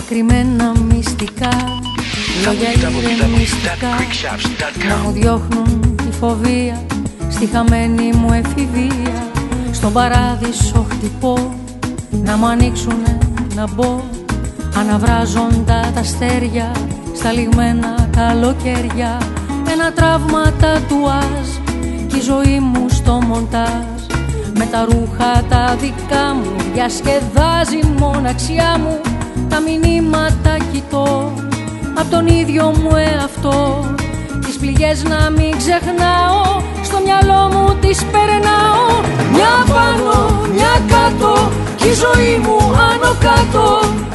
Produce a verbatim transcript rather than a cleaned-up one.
κρυμμένα μυστικά, λόγια ηρεμιστικά να μου διώχνουν τη φοβία στη χαμένη μου εφηβεία. Στον παράδεισο χτυπώ να μου ανοίξουνε να μπω, αναβράζοντα τα αστέρια στα λιγμένα καλοκαίρια. Ένα τραύμα τατουάζ κι η ζωή μου στο μοντάζ, με τα ρούχα τα δικά μου διασκεδάζει η μοναξιά μου. Τα μηνύματα κοιτώ απ' τον ίδιο μου εαυτό, τις πληγές να μην ξεχνάω, στο μυαλό μου τις περνάω. Μια πάνω, μια κάτω κι η ζωή μου άνω κάτω,